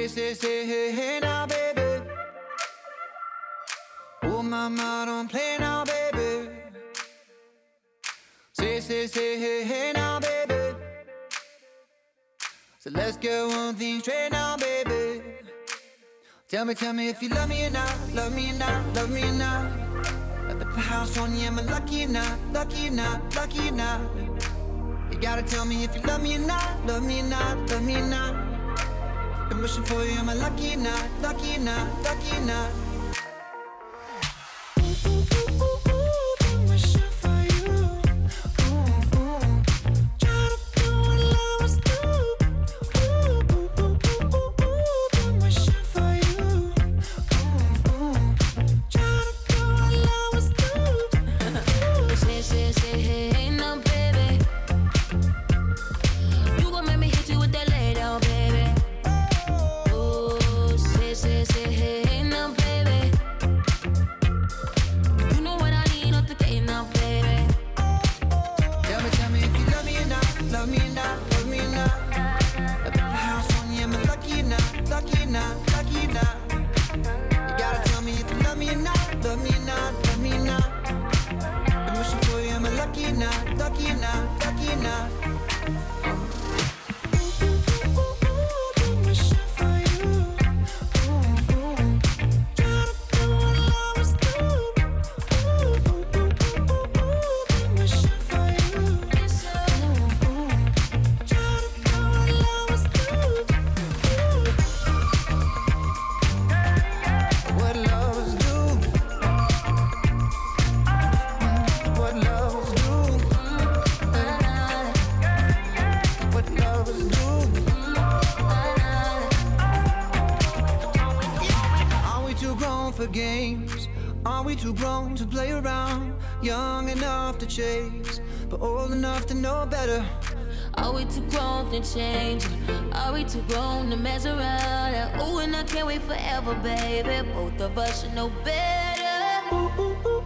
say, hey, hey now, baby. Oh, mama, don't play now, baby. Say, hey, hey now, baby. So let's get one thing straight now, baby. Tell me if you love me or not, love me or not, love me or not. At the house on you, am I lucky or not, lucky or not, lucky or not? You gotta tell me if you love me or not, love me or not, love me or not. I'm wishing for you, am I lucky or not, lucky or not, lucky or not? For games, are we too grown to play around? Young enough to chase, but old enough to know better. Are we too grown to change? Are we too grown to mess around? Oh, and I can't wait forever, baby. Both of us should know better. Ooh, ooh, ooh.